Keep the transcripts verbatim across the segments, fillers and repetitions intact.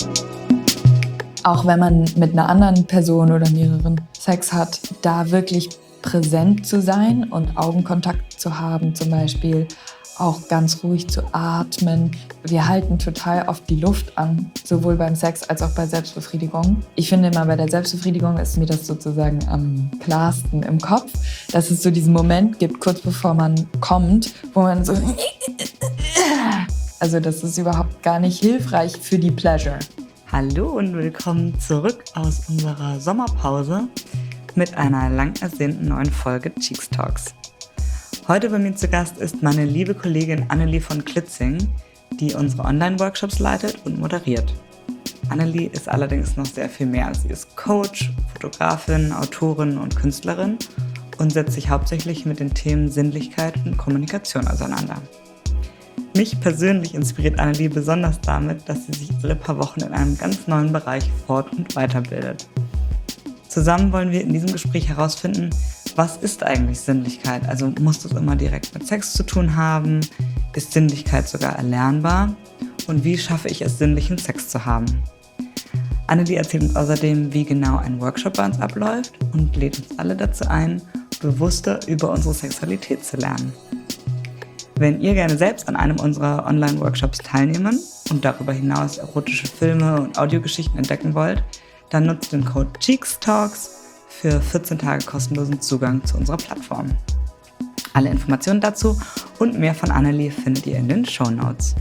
Auch wenn man mit einer anderen Person oder mehreren Sex hat, da wirklich präsent zu sein und Augenkontakt zu haben, zum Beispiel auch ganz ruhig zu atmen. Wir halten total oft die Luft an, sowohl beim Sex als auch bei Selbstbefriedigung. Ich finde immer, bei der Selbstbefriedigung ist mir das sozusagen am klarsten im Kopf, dass es so diesen Moment gibt, kurz bevor man kommt, wo man so... Also das ist überhaupt gar nicht hilfreich für die Pleasure. Hallo und willkommen zurück aus unserer Sommerpause mit einer lang ersehnten neuen Folge Cheeks Talks. Heute bei mir zu Gast ist meine liebe Kollegin Annelie von Klitzing, die unsere Online-Workshops leitet und moderiert. Annelie ist allerdings noch sehr viel mehr. Sie ist Coach, Fotografin, Autorin und Künstlerin und setzt sich hauptsächlich mit den Themen Sinnlichkeit und Kommunikation auseinander. Mich persönlich inspiriert Annelie besonders damit, dass sie sich alle paar Wochen in einem ganz neuen Bereich fort- und weiterbildet. Zusammen wollen wir in diesem Gespräch herausfinden, was ist eigentlich Sinnlichkeit? Also muss das immer direkt mit Sex zu tun haben? Ist Sinnlichkeit sogar erlernbar? Und wie schaffe ich es, sinnlichen Sex zu haben? Annelie erzählt uns außerdem, wie genau ein Workshop bei uns abläuft und lädt uns alle dazu ein, bewusster über unsere Sexualität zu lernen. Wenn ihr gerne selbst an einem unserer Online-Workshops teilnehmen und darüber hinaus erotische Filme und Audiogeschichten entdecken wollt, dann nutzt den Code Cheeks Talks für vierzehn Tage kostenlosen Zugang zu unserer Plattform. Alle Informationen dazu und mehr von Annelie findet ihr in den Shownotes.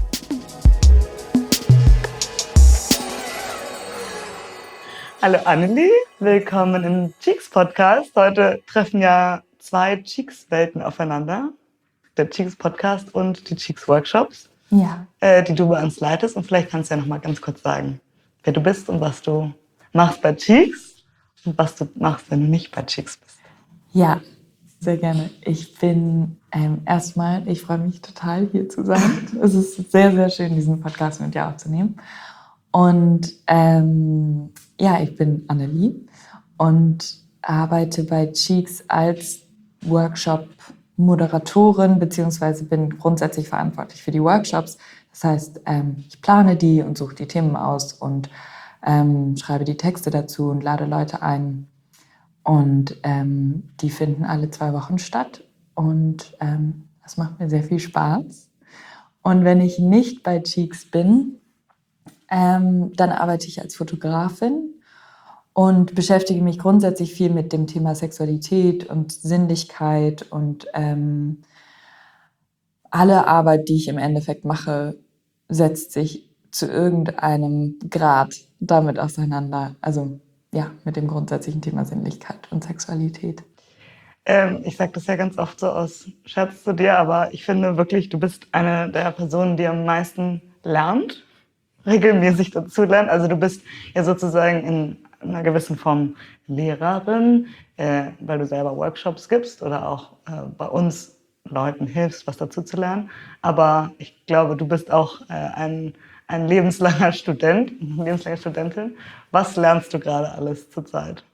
Hallo Annelie, willkommen im Cheeks Podcast. Heute treffen ja zwei Cheeks-Welten aufeinander. Der Cheeks Podcast und die Cheeks Workshops, Ja. äh, die du bei uns leitest. Und vielleicht kannst du ja noch mal ganz kurz sagen, wer du bist und was du machst bei Cheeks und was du machst, wenn du nicht bei Cheeks bist. Ja, sehr gerne. Ich bin ähm, erstmal, ich freue mich total, hier zu sein. Es ist sehr, sehr schön, diesen Podcast mit dir aufzunehmen. Und ähm, ja, ich bin Annelie und arbeite bei Cheeks als Workshop-Moderatorin, beziehungsweise bin grundsätzlich verantwortlich für die Workshops. Das heißt, ähm, ich plane die und suche die Themen aus und ähm, schreibe die Texte dazu und lade Leute ein. Und ähm, die finden alle zwei Wochen statt. Und ähm, das macht mir sehr viel Spaß. Und wenn ich nicht bei Cheeks bin, ähm, dann arbeite ich als Fotografin und beschäftige mich grundsätzlich viel mit dem Thema Sexualität und Sinnlichkeit. Und ähm, alle Arbeit, die ich im Endeffekt mache, setzt sich zu irgendeinem Grad damit auseinander. Also ja, mit dem grundsätzlichen Thema Sinnlichkeit und Sexualität. Ähm, ich sage das ja ganz oft so aus Scherz zu dir, aber ich finde wirklich, du bist eine der Personen, die am meisten lernt, regelmäßig dazu lernt. Also du bist ja sozusagen in einer gewissen Form Lehrerin, äh, weil du selber Workshops gibst oder auch äh, bei uns Leuten hilfst, was dazu zu lernen. Aber ich glaube, du bist auch äh, ein, ein lebenslanger Student, eine lebenslange Studentin. Was lernst du gerade alles zurzeit?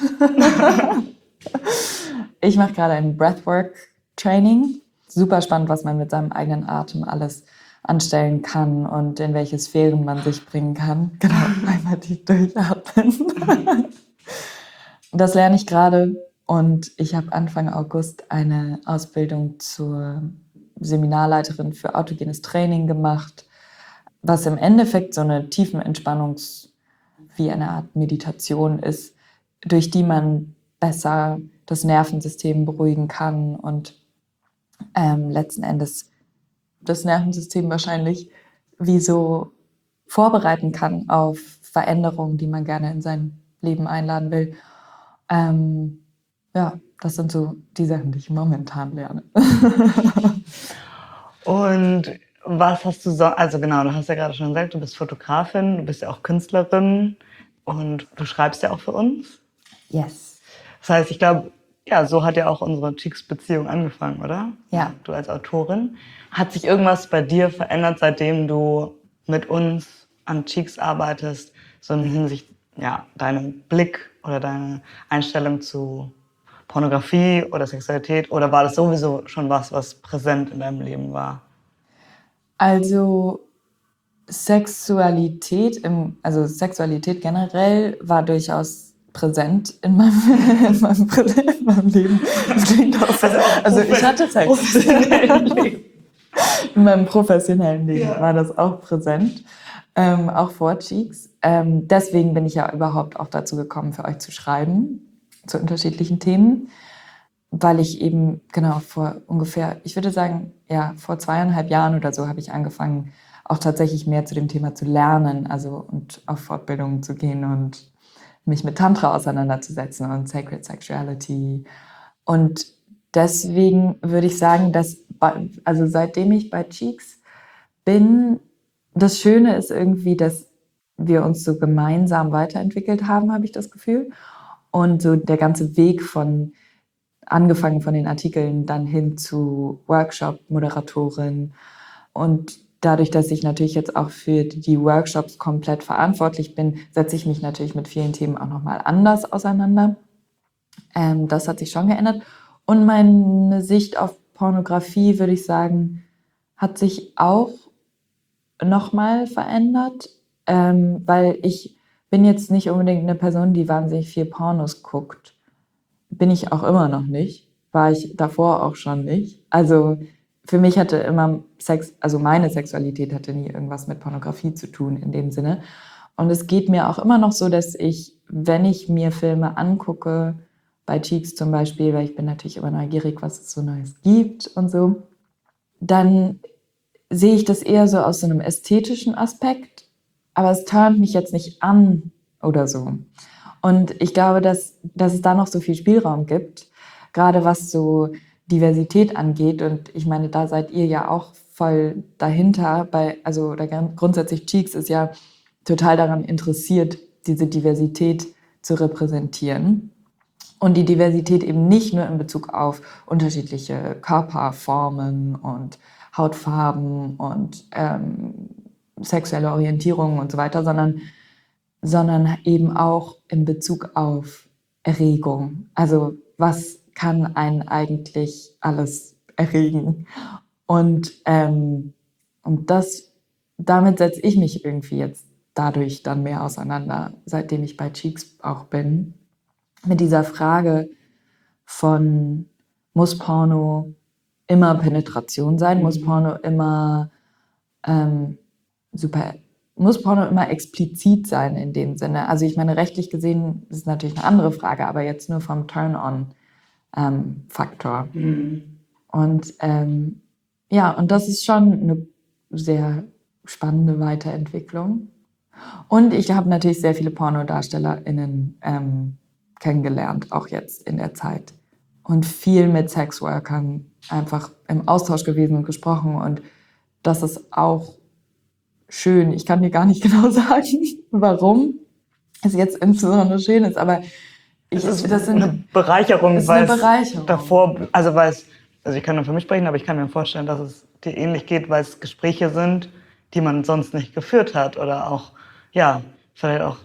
Ich mache gerade ein Breathwork-Training. Super spannend, was man mit seinem eigenen Atem alles anstellen kann und in welche Sphären man sich bringen kann. Genau, einmal tief durchatmen. Das lerne ich gerade und ich habe Anfang August eine Ausbildung zur Seminarleiterin für autogenes Training gemacht, was im Endeffekt so eine Tiefenentspannungs- wie eine Art Meditation ist, durch die man besser das Nervensystem beruhigen kann und ähm, letzten Endes das Nervensystem wahrscheinlich wie so vorbereiten kann auf Veränderungen, die man gerne in sein Leben einladen will. Ähm, ja, das sind so die Sachen, die ich momentan lerne. Und was hast du so, also genau, du hast ja gerade schon gesagt, du bist Fotografin, du bist ja auch Künstlerin und du schreibst ja auch für uns. Yes. Das heißt, ich glaube, ja, so hat ja auch unsere Cheeks-Beziehung angefangen, oder? Ja. Du als Autorin. Hat sich irgendwas bei dir verändert, seitdem du mit uns an Cheeks arbeitest, so in Hinsicht, ja, deinem Blick oder deine Einstellung zu Pornografie oder Sexualität? Oder war das sowieso schon was, was präsent in deinem Leben war? Also Sexualität, im, also Sexualität generell war durchaus präsent in meinem, in meinem, in meinem Leben. Das klingt auch so. Also, also ich hatte Sex. In meinem professionellen Leben ja. war das auch präsent, ähm, auch vor Cheeks. Ähm, deswegen bin ich ja überhaupt auch dazu gekommen, für euch zu schreiben, zu unterschiedlichen Themen, weil ich eben, genau, vor ungefähr, ich würde sagen, ja, vor zweieinhalb Jahren oder so habe ich angefangen, auch tatsächlich mehr zu dem Thema zu lernen, also und auf Fortbildungen zu gehen und mich mit Tantra auseinanderzusetzen und Sacred Sexuality. Und deswegen würde ich sagen, dass, also seitdem ich bei Cheeks bin, das Schöne ist irgendwie, dass wir uns so gemeinsam weiterentwickelt haben, habe ich das Gefühl. Und so der ganze Weg von, angefangen von den Artikeln, dann hin zu Workshop, Moderatorin. Und dadurch, dass ich natürlich jetzt auch für die Workshops komplett verantwortlich bin, setze ich mich natürlich mit vielen Themen auch nochmal anders auseinander. Ähm, das hat sich schon geändert. Und meine Sicht auf Pornografie, würde ich sagen, hat sich auch nochmal verändert, ähm, weil ich bin jetzt nicht unbedingt eine Person, die wahnsinnig viel Pornos guckt. Bin ich auch immer noch nicht. War ich davor auch schon nicht. Also für mich hatte immer Sex, also meine Sexualität hatte nie irgendwas mit Pornografie zu tun in dem Sinne. Und es geht mir auch immer noch so, dass ich, wenn ich mir Filme angucke, bei Cheeks zum Beispiel, weil ich bin natürlich immer neugierig, was es so Neues gibt und so, dann sehe ich das eher so aus so einem ästhetischen Aspekt, aber es turnt mich jetzt nicht an oder so. Und ich glaube, dass, dass es da noch so viel Spielraum gibt, gerade was so Diversität angeht. Und ich meine, da seid ihr ja auch voll dahinter. Bei, also oder grundsätzlich Cheeks ist ja total daran interessiert, diese Diversität zu repräsentieren. Und die Diversität eben nicht nur in Bezug auf unterschiedliche Körperformen und Hautfarben und ähm, sexuelle Orientierung und so weiter, sondern, sondern eben auch in Bezug auf Erregung. Also was kann einen eigentlich alles erregen? Und, ähm, und das, damit setze ich mich irgendwie jetzt dadurch dann mehr auseinander, seitdem ich bei Cheeks auch bin. Mit dieser Frage von, muss Porno immer Penetration sein? Mhm. Muss Porno immer ähm, super, muss Porno immer explizit sein in dem Sinne? Also ich meine, rechtlich gesehen ist es natürlich eine andere Frage, aber jetzt nur vom Turn-on-Faktor. Ähm, mhm. Und ähm, ja, und das ist schon eine sehr spannende Weiterentwicklung. Und ich habe natürlich sehr viele PornodarstellerInnen ähm, kennengelernt, auch jetzt in der Zeit. Und viel mit Sexworkern einfach im Austausch gewesen und gesprochen. Und das ist auch schön. Ich kann dir gar nicht genau sagen, warum es jetzt insbesondere schön ist, aber ich, es ist das sind, eine Bereicherung, ist weil eine Bereicherung. Es davor, also weil es, also ich kann nur für mich sprechen, aber ich kann mir vorstellen, dass es dir ähnlich geht, weil es Gespräche sind, die man sonst nicht geführt hat oder auch, ja, vielleicht auch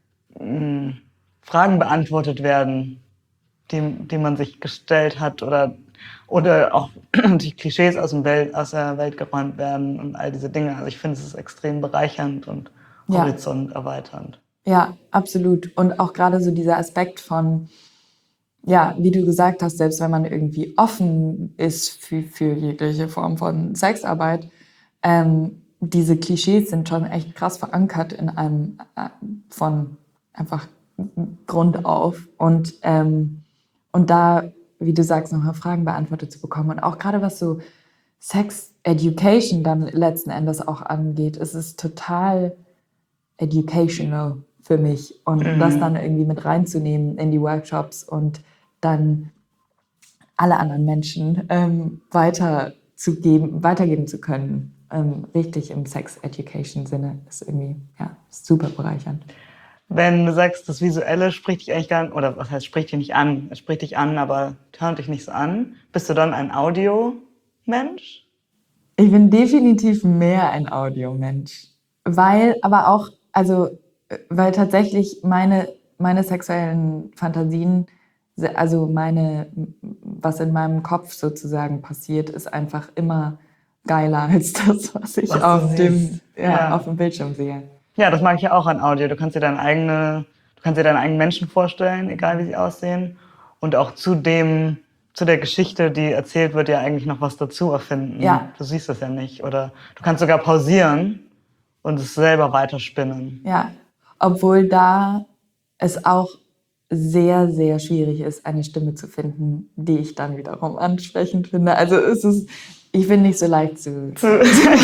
mh, Fragen beantwortet werden, die, die man sich gestellt hat oder, oder auch die Klischees aus, dem Welt, aus der Welt geräumt werden und all diese Dinge. Also ich finde, es ist extrem bereichernd und Horizont ja. erweiternd. Ja, absolut. Und auch gerade so dieser Aspekt von, ja, wie du gesagt hast, selbst wenn man irgendwie offen ist für, für jegliche Form von Sexarbeit, ähm, diese Klischees sind schon echt krass verankert in einem äh, von einfach Grund auf. Und, ähm, und da, wie du sagst, nochmal Fragen beantwortet zu bekommen. Und auch gerade was so Sex Education dann letzten Endes auch angeht, ist es total educational für mich. Und mhm. das dann irgendwie mit reinzunehmen in die Workshops und dann alle anderen Menschen ähm, weiterzugeben, weitergeben zu können, ähm, richtig im Sex-Education-Sinne, ist irgendwie ja, super bereichernd. Wenn du sagst, das Visuelle spricht dich eigentlich gar nicht, oder was heißt, spricht dich nicht an, es spricht dich an, aber hört dich nicht so an, bist du dann ein Audio-Mensch? Ich bin definitiv mehr ein Audio-Mensch, weil aber auch, also, weil tatsächlich meine, meine sexuellen Fantasien, also meine, was in meinem Kopf sozusagen passiert, ist einfach immer geiler als das, was ich Was du auf dem, siehst. ja, Ja. auf dem Bildschirm sehe. Ja, das mag ich ja auch an Audio. Du kannst dir deine eigene, du kannst dir deine eigenen Menschen vorstellen, egal wie sie aussehen. Und auch zu dem, zu der Geschichte, die erzählt wird, ja eigentlich noch was dazu erfinden. Ja. Du siehst es ja nicht. Oder du kannst sogar pausieren und es selber weiterspinnen. Ja, obwohl da es auch sehr, sehr schwierig ist, eine Stimme zu finden, die ich dann wiederum ansprechend finde. Also es ist, ich bin nicht so leicht zu... Zu-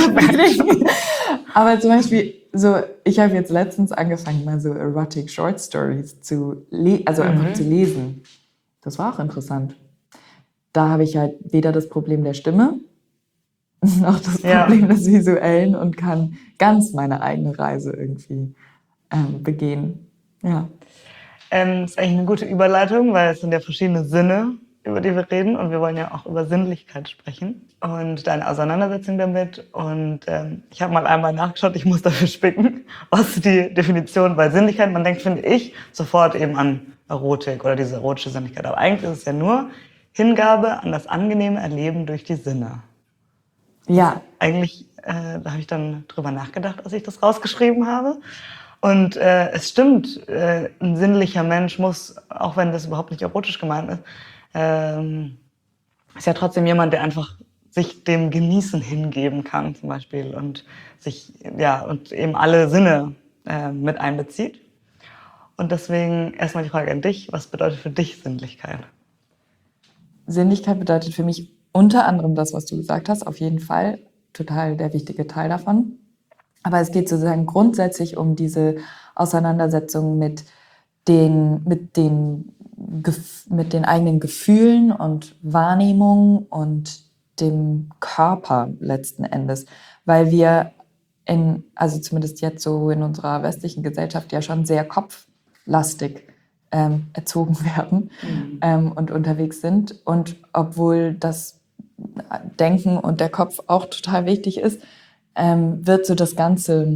Aber zum Beispiel, so, ich habe jetzt letztens angefangen, mal so Erotic Short Stories zu lesen, also einfach Mhm. zu lesen. Das war auch interessant. Da habe ich halt weder das Problem der Stimme, noch das Ja. Problem des Visuellen und kann ganz meine eigene Reise irgendwie ähm, begehen. Ja. Ähm, ist eigentlich eine gute Überleitung, weil es sind ja verschiedene Sinne, über die wir reden. Und wir wollen ja auch über Sinnlichkeit sprechen und deine Auseinandersetzung damit. Und ähm, ich habe mal einmal nachgeschaut, ich muss dafür spicken, was die Definition bei Sinnlichkeit, man denkt, finde ich, sofort eben an Erotik oder diese erotische Sinnlichkeit. Aber eigentlich ist es ja nur Hingabe an das angenehme Erleben durch die Sinne. Ja, Eigentlich, äh, da habe ich dann drüber nachgedacht, als ich das rausgeschrieben habe. Und äh, es stimmt, äh, ein sinnlicher Mensch muss, auch wenn das überhaupt nicht erotisch gemeint ist, ähm, ist ja trotzdem jemand, der einfach sich dem Genießen hingeben kann, zum Beispiel, und sich, ja, und eben alle Sinne äh, mit einbezieht. Und deswegen erstmal die Frage an dich: Was bedeutet für dich Sinnlichkeit? Sinnlichkeit bedeutet für mich unter anderem das, was du gesagt hast, auf jeden Fall total der wichtige Teil davon. Aber es geht sozusagen grundsätzlich um diese Auseinandersetzung mit den, mit den, Gef- mit den eigenen Gefühlen und Wahrnehmungen und dem Körper letzten Endes. Weil wir in, also zumindest jetzt so in unserer westlichen Gesellschaft ja schon sehr kopflastig ähm, erzogen werden Mhm. ähm, und unterwegs sind. Und obwohl das Denken und der Kopf auch total wichtig ist, ähm, wird so das ganze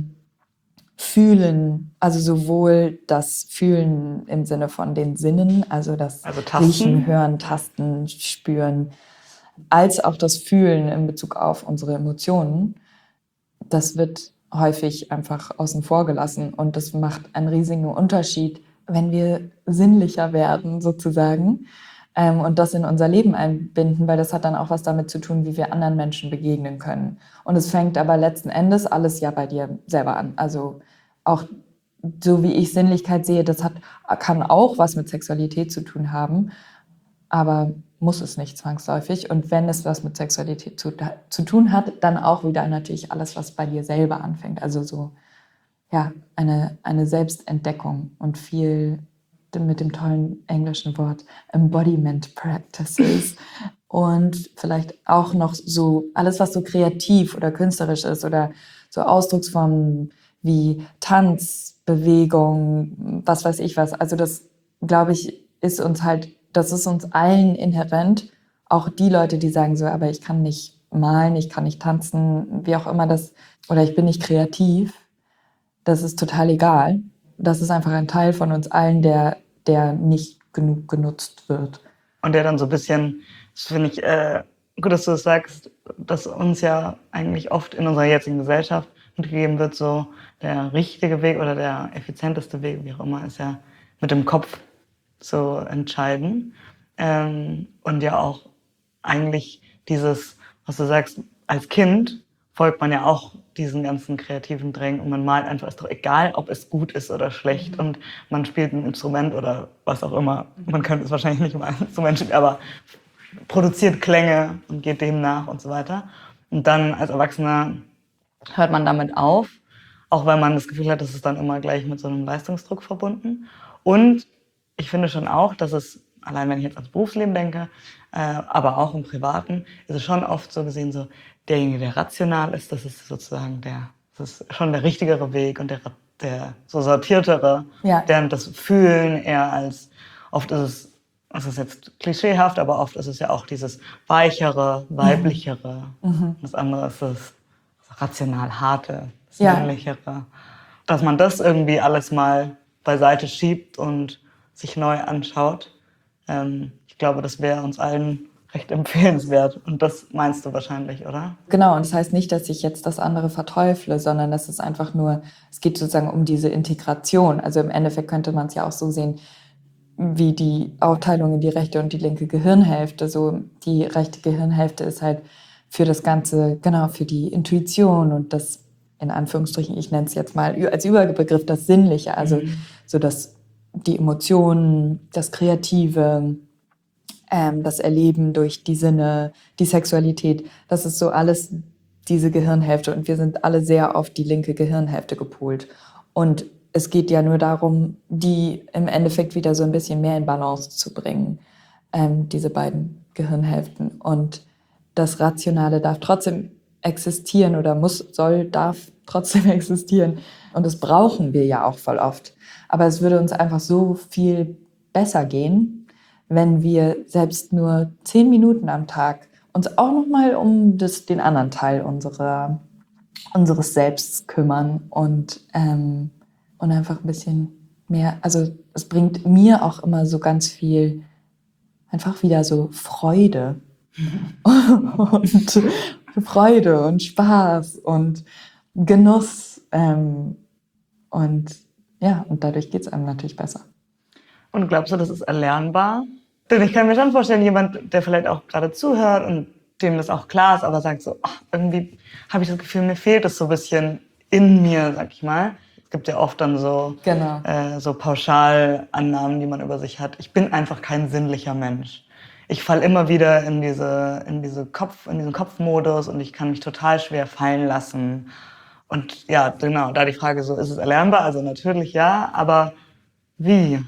Fühlen, also sowohl das Fühlen im Sinne von den Sinnen, also das Also Tasten? Riechen, Hören, Tasten, Spüren, als auch das Fühlen in Bezug auf unsere Emotionen, das wird häufig einfach außen vor gelassen. Und das macht einen riesigen Unterschied, wenn wir sinnlicher werden, sozusagen, ähm, und das in unser Leben einbinden, weil das hat dann auch was damit zu tun, wie wir anderen Menschen begegnen können. Und es fängt aber letzten Endes alles ja bei dir selber an. Also auch so wie ich Sinnlichkeit sehe, das hat, kann auch was mit Sexualität zu tun haben, aber muss es nicht zwangsläufig. Und wenn es was mit Sexualität zu, zu tun hat, dann auch wieder natürlich alles, was bei dir selber anfängt. Also so, ja, eine, eine Selbstentdeckung und viel mit dem tollen englischen Wort Embodiment Practices. Und vielleicht auch noch so alles, was so kreativ oder künstlerisch ist oder so Ausdrucksformen wie Tanz, Bewegung, was weiß ich was. Also das, glaube ich, ist uns halt, das ist uns allen inhärent. Auch die Leute, die sagen so, aber ich kann nicht malen, ich kann nicht tanzen, wie auch immer das, oder ich bin nicht kreativ. Das ist total egal. Das ist einfach ein Teil von uns allen, der, der nicht genug genutzt wird. Und der dann so ein bisschen, das finde ich äh, gut, dass du das sagst, dass uns ja eigentlich oft in unserer jetzigen Gesellschaft mitgegeben wird, so der richtige Weg oder der effizienteste Weg, wie auch immer, ist ja mit dem Kopf zu entscheiden. Ähm, und ja auch eigentlich dieses, was du sagst, als Kind folgt man ja auch diesen ganzen kreativen Drängen und man malt einfach, ist doch egal, ob es gut ist oder schlecht, und man spielt ein Instrument oder was auch immer. Man könnte es wahrscheinlich nicht mal ein Instrument spielen, aber produziert Klänge und geht dem nach und so weiter. Und dann als Erwachsener hört man damit auf, auch weil man das Gefühl hat, das ist dann immer gleich mit so einem Leistungsdruck verbunden. Und ich finde schon auch, dass es, allein wenn ich jetzt ans Berufsleben denke, äh, aber auch im Privaten, ist es schon oft so gesehen so, derjenige, der rational ist, das ist sozusagen der, das ist schon der richtigere Weg, und der, der so sortiertere, Ja. der das Fühlen eher als, oft ist es, das ist jetzt klischeehaft, aber oft ist es ja auch dieses weichere, weiblichere. Mhm. Das andere ist das rational harte, das Ja. männlichere. Dass man das irgendwie alles mal beiseite schiebt und sich neu anschaut. Ähm, ich glaube, das wäre uns allen recht empfehlenswert. Und das meinst du wahrscheinlich, oder? Genau, und das heißt nicht, dass ich jetzt das andere verteufle, sondern das ist einfach nur, es geht sozusagen um diese Integration. Also im Endeffekt könnte man es ja auch so sehen, wie die Aufteilung in die rechte und die linke Gehirnhälfte. So die rechte Gehirnhälfte ist halt für das Ganze, genau, für die Intuition und das, in Anführungsstrichen, ich nenne es jetzt mal als Überbegriff, das Sinnliche, also mhm. so das, die Emotionen, das Kreative, ähm, das Erleben durch die Sinne, die Sexualität, das ist so alles diese Gehirnhälfte und wir sind alle sehr auf die linke Gehirnhälfte gepolt. Und es geht ja nur darum, die im Endeffekt wieder so ein bisschen mehr in Balance zu bringen, ähm, diese beiden Gehirnhälften. Und das Rationale darf trotzdem existieren oder muss, soll, darf trotzdem existieren. Und das brauchen wir ja auch voll oft. Aber es würde uns einfach so viel besser gehen, wenn wir selbst nur zehn Minuten am Tag uns auch nochmal um das, den anderen Teil unserer, unseres Selbst kümmern und, ähm, und einfach ein bisschen mehr, also es bringt mir auch immer so ganz viel, einfach wieder so Freude und Freude und Spaß und Genuss ähm, und ja, und dadurch geht es einem natürlich besser. Und glaubst du, das ist erlernbar? Denn ich kann mir schon vorstellen, jemand, der vielleicht auch gerade zuhört und dem das auch klar ist, aber sagt so, ach, irgendwie habe ich das Gefühl, mir fehlt es so ein bisschen in mir, sag ich mal. Es gibt ja oft dann so, genau. äh, so Pauschalannahmen, die man über sich hat. Ich bin einfach kein sinnlicher Mensch. Ich falle immer wieder in diese, in diese Kopf, in diesen Kopfmodus und ich kann mich total schwer fallen lassen. Und ja, genau, da die Frage so, ist es erlernbar? Also natürlich ja, aber wie?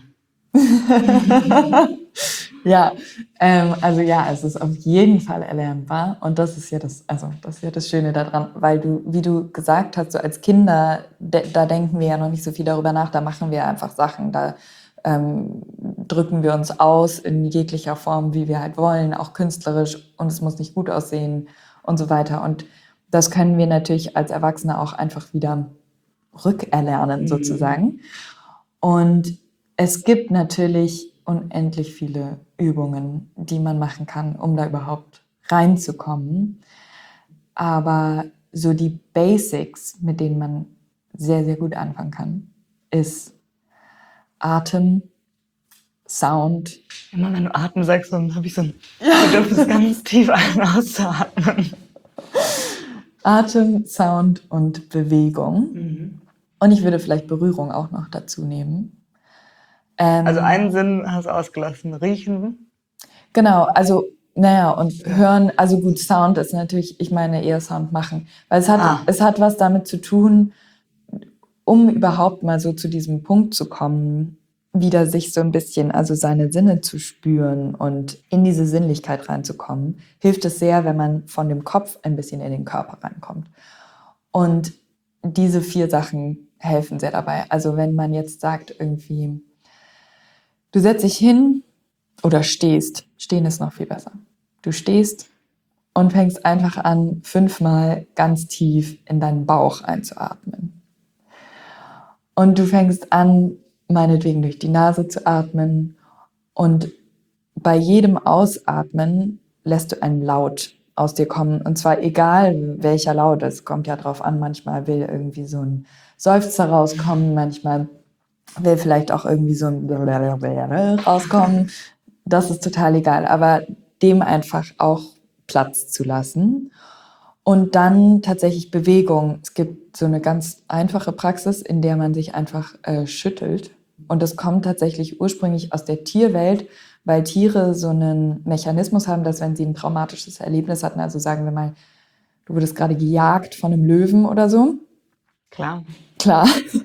Ja, ähm, also ja, es ist auf jeden Fall erlernbar und das ist ja das, also das ist ja das Schöne daran, weil du, wie du gesagt hast, so als Kinder, de, da denken wir ja noch nicht so viel darüber nach, da machen wir einfach Sachen, da ähm, drücken wir uns aus in jeglicher Form, wie wir halt wollen, auch künstlerisch und es muss nicht gut aussehen und so weiter und das können wir natürlich als Erwachsene auch einfach wieder rückerlernen mhm. sozusagen und es gibt natürlich unendlich viele Übungen, die man machen kann, um da überhaupt reinzukommen. Aber so die Basics, mit denen man sehr, sehr gut anfangen kann, ist Atem, Sound. Immer wenn du Atem sagst, dann habe ich so ein Bedürfnis, ganz tief ein- und auszuatmen. Atem, Sound und Bewegung. Mhm. Und ich würde vielleicht Berührung auch noch dazu nehmen. Also einen Sinn hast du ausgelassen, riechen. Genau, also naja, und hören, also gut, Sound ist natürlich, ich meine eher Sound machen, weil es hat, ah. es hat was damit zu tun, um überhaupt mal so zu diesem Punkt zu kommen, wieder sich so ein bisschen, also seine Sinne zu spüren und in diese Sinnlichkeit reinzukommen, hilft es sehr, wenn man von dem Kopf ein bisschen in den Körper reinkommt. Und diese vier Sachen helfen sehr dabei. Also wenn man jetzt sagt irgendwie, du setzt dich hin oder stehst. Stehen ist noch viel besser. Du stehst und fängst einfach an, fünfmal ganz tief in deinen Bauch einzuatmen. Und du fängst an, meinetwegen durch die Nase zu atmen. Und bei jedem Ausatmen lässt du einen Laut aus dir kommen. Und zwar egal, welcher Laut. Es kommt ja drauf an, manchmal will irgendwie so ein Seufzer rauskommen, manchmal will vielleicht auch irgendwie so ein rauskommen. Das ist total egal. Aber dem einfach auch Platz zu lassen. Und dann tatsächlich Bewegung. Es gibt so eine ganz einfache Praxis, in der man sich einfach äh, schüttelt. Und das kommt tatsächlich ursprünglich aus der Tierwelt, weil Tiere so einen Mechanismus haben, dass wenn sie ein traumatisches Erlebnis hatten, also sagen wir mal, du wurdest gerade gejagt von einem Löwen oder so. Klar. Klar.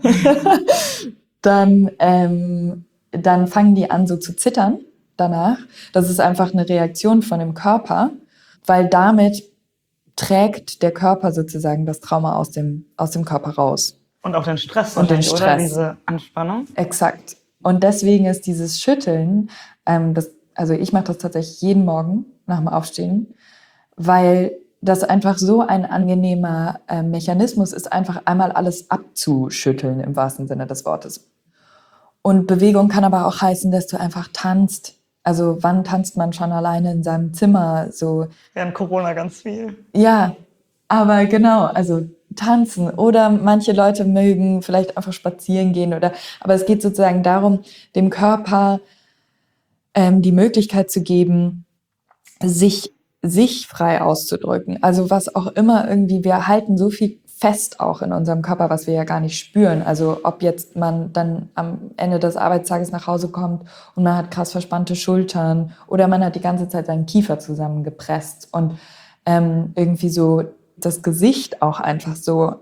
dann, ähm, dann fangen die an so zu zittern danach. Das ist einfach eine Reaktion von dem Körper, weil damit trägt der Körper sozusagen das Trauma aus dem, aus dem Körper raus. Und auch den Stress. Und den Stress. Oder diese Anspannung. Exakt. Und deswegen ist dieses Schütteln, ähm, das, also ich mache das tatsächlich jeden Morgen nach dem Aufstehen, weil das einfach so ein angenehmer äh, Mechanismus ist, einfach einmal alles abzuschütteln im wahrsten Sinne des Wortes. Und Bewegung kann aber auch heißen, dass du einfach tanzt, Also wann tanzt man schon alleine in seinem Zimmer? So, Während Corona ganz viel. ja, aber genau, also tanzen oder manche Leute mögen vielleicht einfach spazieren gehen oder, aber es geht sozusagen darum, dem Körper ähm, die Möglichkeit zu geben, sich, sich frei auszudrücken. Also was auch immer irgendwie, wir halten so viel fest auch in unserem Körper, was wir ja gar nicht spüren. Also ob jetzt man dann am Ende des Arbeitstages nach Hause kommt und man hat krass verspannte Schultern oder man hat die ganze Zeit seinen Kiefer zusammengepresst und ähm, irgendwie so das Gesicht auch einfach so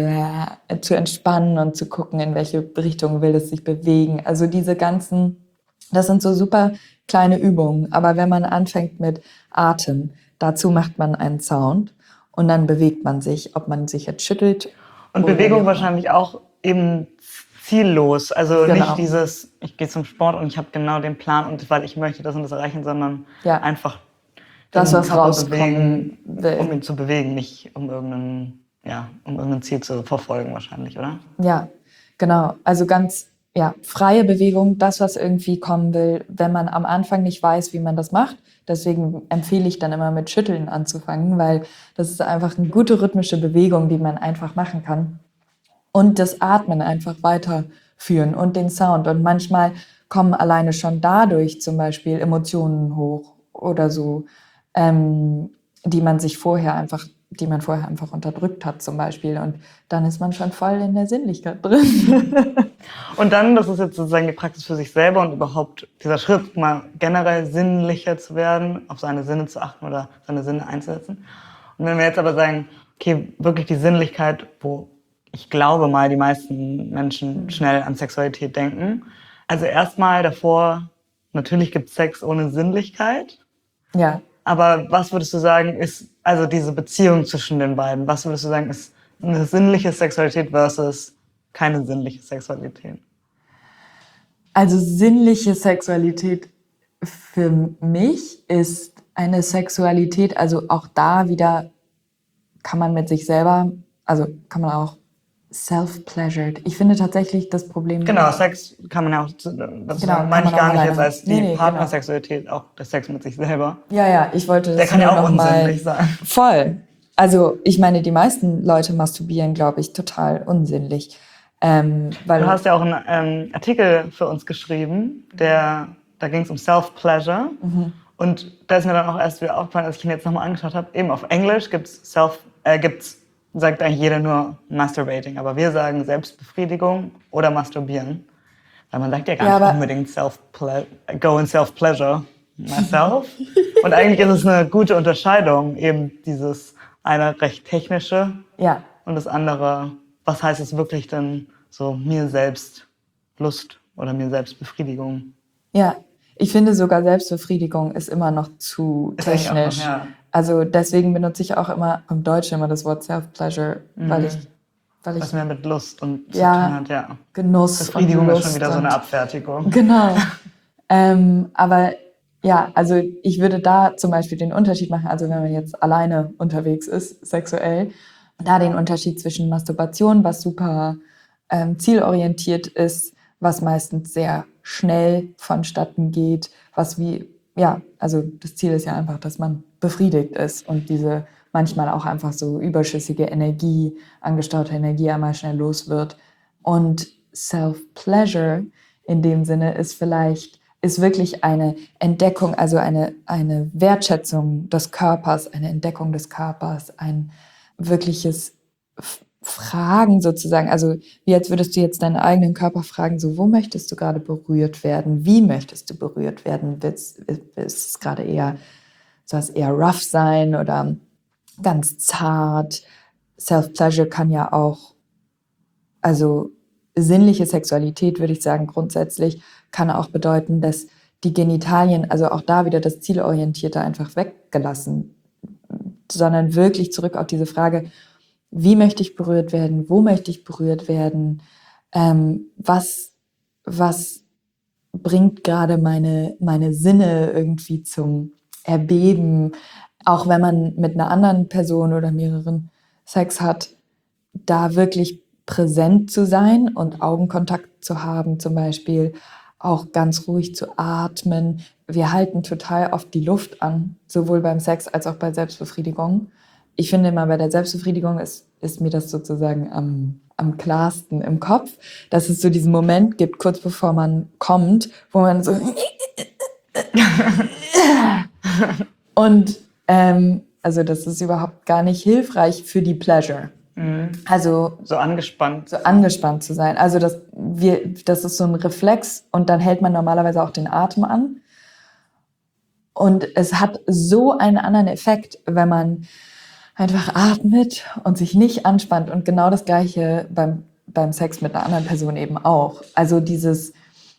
äh, zu entspannen und zu gucken, in welche Richtung will es sich bewegen. Also diese ganzen, das sind so super kleine Übungen. Aber wenn man anfängt mit Atem, dazu macht man einen Sound und dann bewegt man sich, ob man sich jetzt schüttelt. Und Bewegung wahrscheinlich auch eben ziellos. Also Genau. nicht dieses, ich gehe zum Sport und ich habe genau den Plan und weil ich möchte das und das erreichen, sondern Ja. einfach Das, den was Körper rauskommen bewegen, will. um ihn zu bewegen, nicht um irgendein, ja, um irgendein Ziel zu verfolgen wahrscheinlich, oder? Ja, genau. Also ganz ja, freie Bewegung, das, was irgendwie kommen will, wenn man am Anfang nicht weiß, wie man das macht. Deswegen empfehle ich dann immer mit Schütteln anzufangen, weil das ist einfach eine gute rhythmische Bewegung, die man einfach machen kann. Und das Atmen einfach weiterführen und den Sound. Und manchmal kommen alleine schon dadurch zum Beispiel Emotionen hoch oder so, ähm, die man sich vorher einfach, die man vorher einfach unterdrückt hat zum Beispiel. Und dann ist man schon voll in der Sinnlichkeit drin. Und dann, das ist jetzt sozusagen die Praxis für sich selber und überhaupt dieser Schritt, mal generell sinnlicher zu werden, auf seine Sinne zu achten oder seine Sinne einzusetzen. Und wenn wir jetzt aber sagen, okay, wirklich die Sinnlichkeit, wo ich glaube mal die meisten Menschen schnell an Sexualität denken. Also erstmal davor, natürlich gibt es Sex ohne Sinnlichkeit. Ja. Aber was würdest du sagen, ist also diese Beziehung zwischen den beiden? Was würdest du sagen, ist eine sinnliche Sexualität versus keine sinnliche Sexualität? Also sinnliche Sexualität für mich ist eine Sexualität, also auch da wieder kann man mit sich selber, also kann man auch self-pleasured. Ich finde tatsächlich das Problem... Genau, Sex kann man ja auch, das Genau, meine ich gar nicht alleine. jetzt als die Nee, nee, Partnersexualität, auch der Sex mit sich selber. Ja, ja, ich wollte das Der kann ja nur auch noch mal unsinnlich sein. Voll. Also ich meine, die meisten Leute masturbieren, glaube ich, total unsinnlich. Ähm, weil Du hast ja auch einen ähm, Artikel für uns geschrieben, der, da ging es um Self-Pleasure. Mhm. Und da ist mir dann auch erst wieder aufgefallen, als ich ihn jetzt nochmal angeschaut habe, eben auf Englisch gibt's Self, äh, gibt's, sagt eigentlich jeder nur Masturbating, aber wir sagen Selbstbefriedigung oder Masturbieren. Weil man sagt ja gar Ja, nicht aber- unbedingt self go in Self-Pleasure myself. Und eigentlich ist es eine gute Unterscheidung, eben dieses eine recht technische Ja, und das andere, was heißt es wirklich denn so mir selbst Lust oder mir selbst Befriedigung? ja. Ich finde sogar Selbstbefriedigung ist immer noch zu Ist eigentlich auch noch, technisch. ja. Also deswegen benutze ich auch immer im Deutschen immer das Wort Self-Pleasure, weil ich, weil ich Was mehr mit Lust und zu Ja. tun hat, ja. Genuss Befriedigung und ist Lust schon wieder so und- eine Abfertigung. Genau. ähm, aber ja, also ich würde da zum Beispiel den Unterschied machen, also wenn man jetzt alleine unterwegs ist, sexuell, da den Unterschied zwischen Masturbation, was super ähm, zielorientiert ist, was meistens sehr schnell vonstatten geht, was wie, ja, also das Ziel ist ja einfach, dass man befriedigt ist und diese manchmal auch einfach so überschüssige Energie, angestaute Energie einmal schnell los wird. Und Self-Pleasure in dem Sinne ist vielleicht, ist wirklich eine Entdeckung, also eine, eine Wertschätzung des Körpers, eine Entdeckung des Körpers, ein wirkliches F- Fragen sozusagen, also wie als würdest du jetzt deinen eigenen Körper fragen, so wo möchtest du gerade berührt werden, wie möchtest du berührt werden, ist es gerade eher, soll es eher rough sein oder ganz zart. Self-Pleasure kann ja auch, also sinnliche Sexualität, würde ich sagen, grundsätzlich kann auch bedeuten, dass die Genitalien, also auch da wieder das Zielorientierte einfach weggelassen, sondern wirklich zurück auf diese Frage, wie möchte ich berührt werden, wo möchte ich berührt werden, ähm, was, was bringt gerade meine, meine Sinne irgendwie zum Erbeben, auch wenn man mit einer anderen Person oder mehreren Sex hat, da wirklich präsent zu sein und Augenkontakt zu haben zum Beispiel, auch ganz ruhig zu atmen, wir halten total oft die Luft an, sowohl beim Sex als auch bei Selbstbefriedigung. Ich finde immer, bei der Selbstbefriedigung ist, ist mir das sozusagen am, am klarsten im Kopf, dass es so diesen Moment gibt, kurz bevor man kommt, wo man so und ähm, also das ist überhaupt gar nicht hilfreich für die Pleasure. Mhm. Also so angespannt. So angespannt zu sein. Also das, wir, das ist so ein Reflex und dann hält man normalerweise auch den Atem an. Und es hat so einen anderen Effekt, wenn man einfach atmet und sich nicht anspannt. Und genau das Gleiche beim, beim Sex mit einer anderen Person eben auch. Also dieses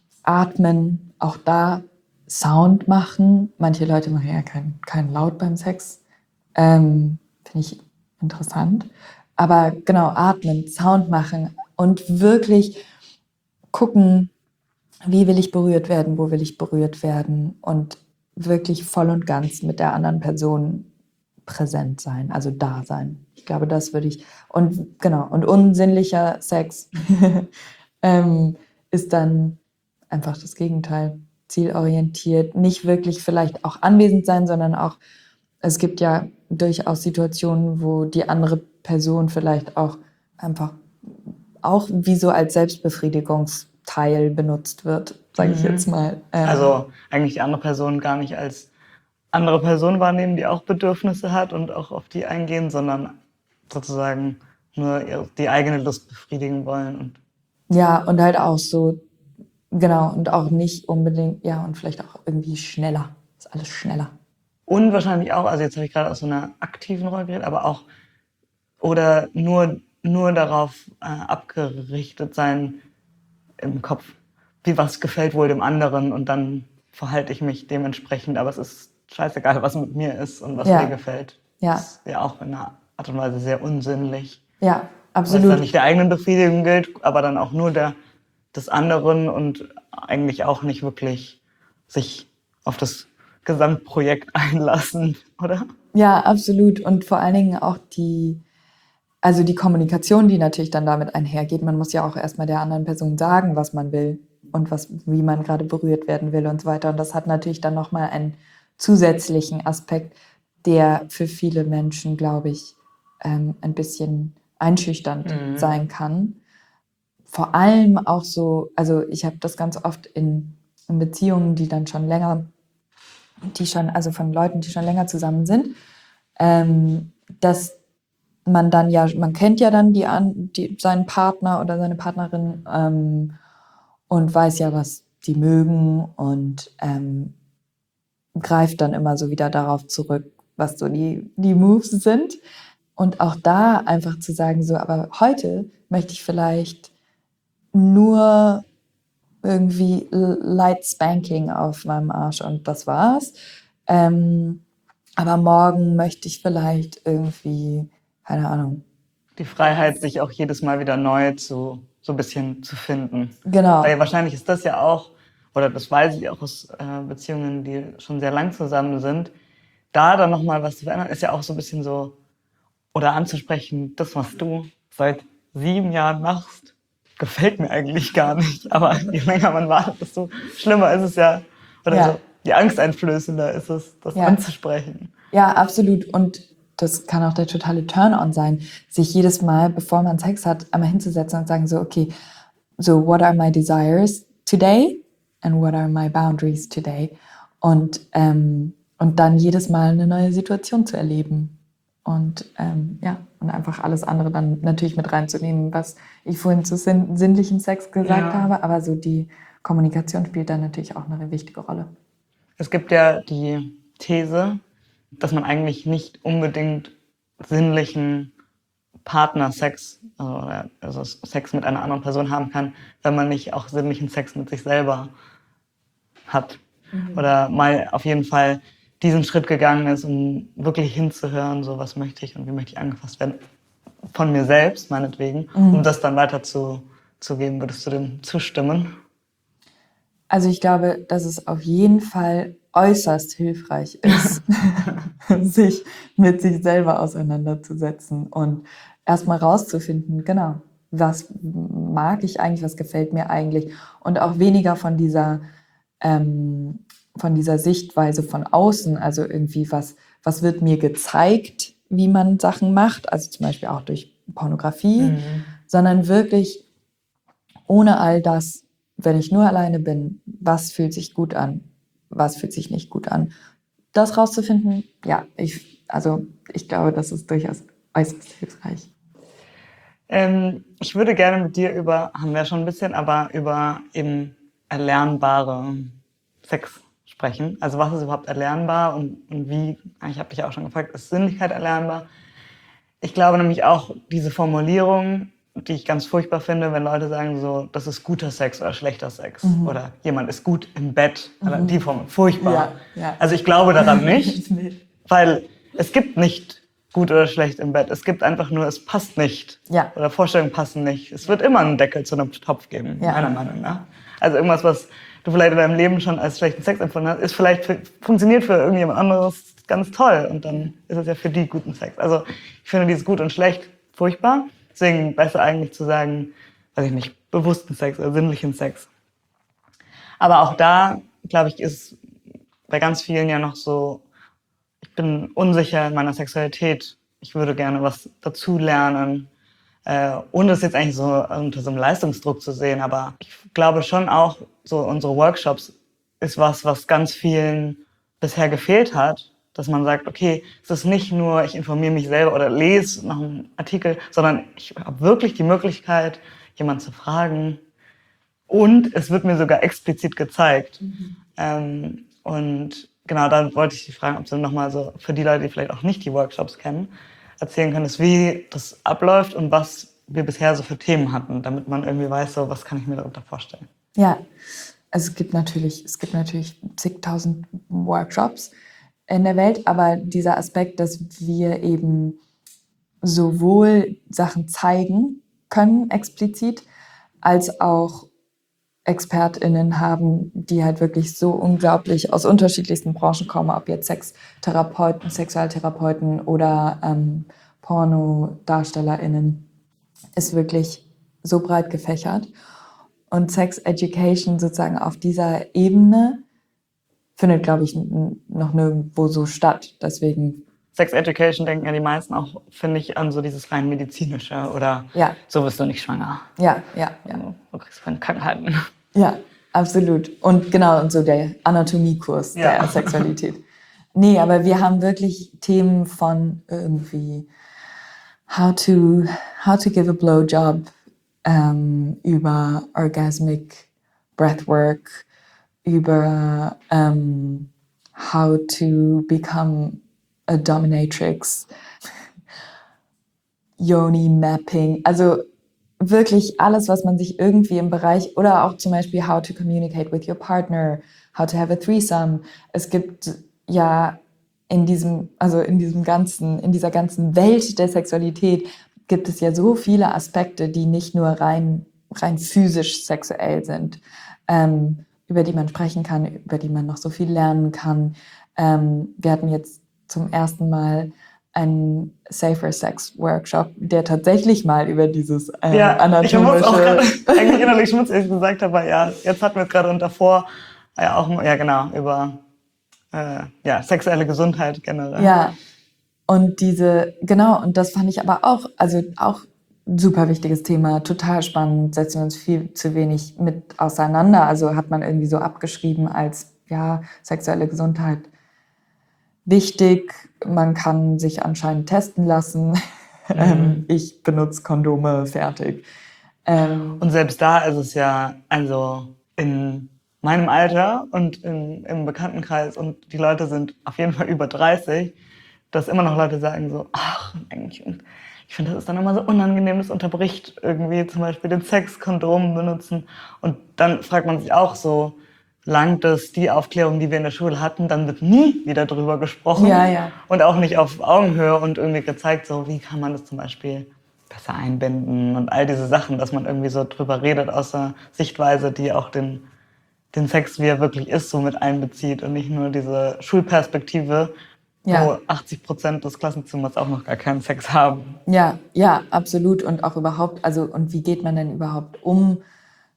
Atmen, auch da Sound machen. Manche Leute machen ja keinen kein Laut beim Sex. Ähm, Finde ich interessant. Aber genau, atmen, Sound machen und wirklich gucken, wie will ich berührt werden, wo will ich berührt werden und wirklich voll und ganz mit der anderen Person präsent sein, also da sein. Ich glaube, das würde ich, und genau, und unsinnlicher Sex ähm, ist dann einfach das Gegenteil, zielorientiert, nicht wirklich vielleicht auch anwesend sein, sondern auch, es gibt ja durchaus Situationen, wo die andere Person vielleicht auch einfach auch wie so als Selbstbefriedigungsteil benutzt wird, sage ich jetzt mal. Ähm, also eigentlich die andere Person gar nicht als andere Person wahrnehmen, die auch Bedürfnisse hat und auch auf die eingehen, sondern sozusagen nur die eigene Lust befriedigen wollen. Und ja, und halt auch so, genau, und auch nicht unbedingt, ja, und vielleicht auch irgendwie schneller. Ist alles schneller. Und wahrscheinlich auch, also jetzt habe ich gerade aus so einer aktiven Rolle geredet, aber auch, oder nur, nur darauf äh, abgerichtet sein im Kopf, wie was gefällt wohl dem anderen und dann verhalte ich mich dementsprechend, aber es ist scheißegal, was mit mir ist und was ja. mir gefällt. Ja. Das ist ja auch in einer Art und Weise sehr unsinnlich. Ja, absolut. Weil es dann nicht der eigenen Befriedigung gilt, aber dann auch nur der des anderen und eigentlich auch nicht wirklich sich auf das Gesamtprojekt einlassen, oder? Ja, absolut. Und vor allen Dingen auch die, also die Kommunikation, die natürlich dann damit einhergeht. Man muss ja auch erstmal der anderen Person sagen, was man will und was, wie man gerade berührt werden will und so weiter. Und das hat natürlich dann nochmal einen zusätzlichen Aspekt, der für viele Menschen, glaube ich, ähm, ein bisschen einschüchternd mhm. sein kann. Vor allem auch so, also ich habe das ganz oft in, in Beziehungen, die dann schon länger, die schon, also von Leuten, die schon länger zusammen sind, ähm, dass man dann ja, man kennt ja dann die, die, seinen Partner oder seine Partnerin ähm, und weiß ja, was die mögen und ähm, greift dann immer so wieder darauf zurück, was so die, die Moves sind. Und auch da einfach zu sagen, so, aber heute möchte ich vielleicht nur irgendwie Light Spanking auf meinem Arsch und das war's. Ähm, aber morgen möchte ich vielleicht irgendwie, keine Ahnung. Die Freiheit, sich auch jedes Mal wieder neu zu, so ein bisschen zu finden. Genau. Weil wahrscheinlich ist das ja auch, oder das weiß ich auch aus äh, Beziehungen, die schon sehr lang zusammen sind, da dann nochmal was zu verändern, ist ja auch so ein bisschen so, oder anzusprechen, das, was du seit sieben Jahren machst, gefällt mir eigentlich gar nicht. Aber je länger man wartet, desto schlimmer ist es ja. Oder ja. so, je angsteinflößender ist es, das ja. anzusprechen. Ja, absolut. Und das kann auch der totale Turn-on sein, sich jedes Mal, bevor man Sex hat, einmal hinzusetzen und sagen so, okay, so what are my desires today and what are my boundaries today? Und, ähm, und dann jedes Mal eine neue Situation zu erleben. Und ähm, ja, und einfach alles andere dann natürlich mit reinzunehmen, was ich vorhin zu sinn- sinnlichen Sex gesagt ja. habe. Aber so die Kommunikation spielt dann natürlich auch eine wichtige Rolle. Es gibt ja die These, dass man eigentlich nicht unbedingt sinnlichen Partnersex, also, also Sex mit einer anderen Person haben kann, wenn man nicht auch sinnlichen Sex mit sich selber hat. Mhm. Oder mal auf jeden Fall diesen Schritt gegangen ist, um wirklich hinzuhören, so was möchte ich und wie möchte ich angefasst werden, von mir selbst meinetwegen, mhm. um das dann weiter zu, zu geben. Würdest du dem zustimmen? Also ich glaube, dass es auf jeden Fall äußerst hilfreich ist, sich mit sich selber auseinanderzusetzen und erstmal rauszufinden, genau, was mag ich eigentlich, was gefällt mir eigentlich und auch weniger von dieser ähm, von dieser Sichtweise von außen, also irgendwie was, was wird mir gezeigt, wie man Sachen macht, also zum Beispiel auch durch Pornografie, Mhm. sondern wirklich ohne all das, wenn ich nur alleine bin, was fühlt sich gut an, was fühlt sich nicht gut an. Das rauszufinden, ja, ich, also ich glaube, das ist durchaus äußerst hilfreich. Ähm, ich würde gerne mit dir über, haben wir schon ein bisschen, aber über eben erlernbare Sex sprechen. Also was ist überhaupt erlernbar und, und wie, ich habe dich ja auch schon gefragt, ist Sinnlichkeit erlernbar? Ich glaube nämlich auch, diese Formulierung, die ich ganz furchtbar finde, wenn Leute sagen so, das ist guter Sex oder schlechter Sex Mhm. oder jemand ist gut im Bett. Mhm. Die Form, furchtbar. Ja, ja. Also ich glaube daran nicht, Nee. weil es gibt nicht gut oder schlecht im Bett. Es gibt einfach nur, es passt nicht. Ja. Oder Vorstellungen passen nicht. Es wird immer einen Deckel zu einem Topf geben, Ja. meiner Meinung nach. Also irgendwas, was du vielleicht in deinem Leben schon als schlechten Sex empfunden hast, ist vielleicht für, funktioniert für irgendjemand anderes ganz toll. Und dann ist es ja für die guten Sex. Also ich finde dieses gut und schlecht furchtbar. Deswegen besser eigentlich zu sagen, weiß ich nicht, bewussten Sex oder sinnlichen Sex. Aber auch da, glaube ich, ist bei ganz vielen ja noch so, ich bin unsicher in meiner Sexualität, ich würde gerne was dazu lernen, äh, ohne es jetzt eigentlich so unter so einem Leistungsdruck zu sehen. Aber ich glaube schon auch, so unsere Workshops ist was, was ganz vielen bisher gefehlt hat, dass man sagt, okay, es ist nicht nur, ich informiere mich selber oder lese nach einem Artikel, sondern ich habe wirklich die Möglichkeit, jemanden zu fragen. Und es wird mir sogar explizit gezeigt. Mhm. Ähm, und genau, da wollte ich dich fragen, ob du nochmal so für die Leute, die vielleicht auch nicht die Workshops kennen, erzählen könntest, wie das abläuft und was wir bisher so für Themen hatten, damit man irgendwie weiß, so, was kann ich mir darunter vorstellen. Ja, also es gibt natürlich, es gibt natürlich zigtausend Workshops in der Welt, aber dieser Aspekt, dass wir eben sowohl Sachen zeigen können, explizit, als auch ExpertInnen haben, die halt wirklich so unglaublich aus unterschiedlichsten Branchen kommen, ob jetzt Sextherapeuten, Sexualtherapeuten oder ähm, PornodarstellerInnen, ist wirklich so breit gefächert. Und Sex Education sozusagen auf dieser Ebene findet, glaube ich, n- noch nirgendwo so statt. Deswegen Sex Education denken ja die meisten auch, finde ich, an so dieses rein medizinische oder ja, so wirst du nicht schwanger. ja, ja, ja. Also, du kriegst keine Krankheiten. Ja, absolut. Und genau, und so der Anatomiekurs Ja. der Sexualität. Nee, aber wir haben wirklich Themen von irgendwie how to, how to give a blowjob, ähm, über Orgasmic Breathwork, über ähm, how to become a dominatrix, Yoni Mapping, also wirklich alles, was man sich irgendwie im Bereich, oder auch zum Beispiel how to communicate with your partner, how to have a threesome. Es gibt ja in diesem, also in diesem ganzen, in dieser ganzen Welt der Sexualität gibt es ja so viele Aspekte, die nicht nur rein, rein physisch sexuell sind, ähm, über die man sprechen kann, über die man noch so viel lernen kann. Ähm, wir hatten jetzt zum ersten Mal einen Safer Sex Workshop, der tatsächlich mal über dieses ähm, ja, anatomische... Ich muss auch gerade, eigentlich innerlich schmutzig, als ich gesagt habe, aber ja, jetzt hatten wir es gerade und davor ja auch, ja genau, über äh, ja, sexuelle Gesundheit generell. Ja, und diese, genau, und das fand ich aber auch, also auch super wichtiges Thema, total spannend, setzen wir uns viel zu wenig mit auseinander. Also hat man irgendwie so abgeschrieben als, ja, sexuelle Gesundheit wichtig, man kann sich anscheinend testen lassen. Mhm. ähm, ich benutze Kondome, fertig. Ähm, und selbst da ist es ja, also in meinem Alter und in, im Bekanntenkreis und die Leute sind auf jeden Fall über dreißig, dass immer noch Leute sagen so, ach, eigentlich, und ich finde, das ist dann immer so unangenehm, das unterbricht irgendwie zum Beispiel den Sex, Kondom benutzen. Und dann fragt man sich auch so, langt es die Aufklärung, die wir in der Schule hatten, dann wird nie wieder drüber gesprochen. Ja, ja. Und auch nicht auf Augenhöhe und irgendwie gezeigt, so wie kann man das zum Beispiel besser einbinden und all diese Sachen, dass man irgendwie so drüber redet aus einer Sichtweise, die auch den, den Sex, wie er wirklich ist, so mit einbezieht und nicht nur diese Schulperspektive, ja. wo achtzig Prozent des Klassenzimmers auch noch gar keinen Sex haben. Ja, ja, absolut. Und auch überhaupt, also und wie geht man denn überhaupt um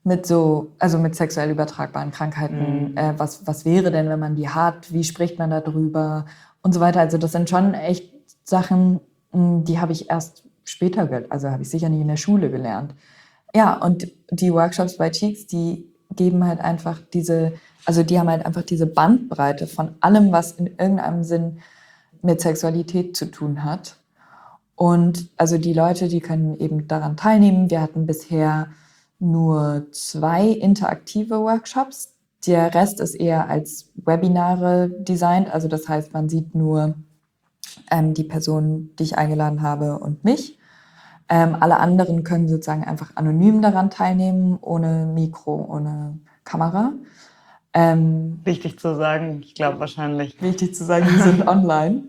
mit so, also mit sexuell übertragbaren Krankheiten. Mhm. Äh, was, was wäre denn, wenn man die hat? Wie spricht man darüber? Und so weiter. Also das sind schon echt Sachen, die habe ich erst später, also habe ich sicher nicht in der Schule gelernt. Ja, und die Workshops bei Cheeks, die geben halt einfach diese, also die haben halt einfach diese Bandbreite von allem, was in irgendeinem Sinn mit Sexualität zu tun hat. Und also die Leute, die können eben daran teilnehmen. Wir hatten bisher nur zwei interaktive Workshops. Der Rest ist eher als Webinare designt. Also das heißt, man sieht nur ähm, die Person, die ich eingeladen habe und mich. Ähm, alle anderen können sozusagen einfach anonym daran teilnehmen, ohne Mikro, ohne Kamera. Ähm, Wichtig zu sagen, ich glaube wahrscheinlich. Wichtig zu sagen, die sind online.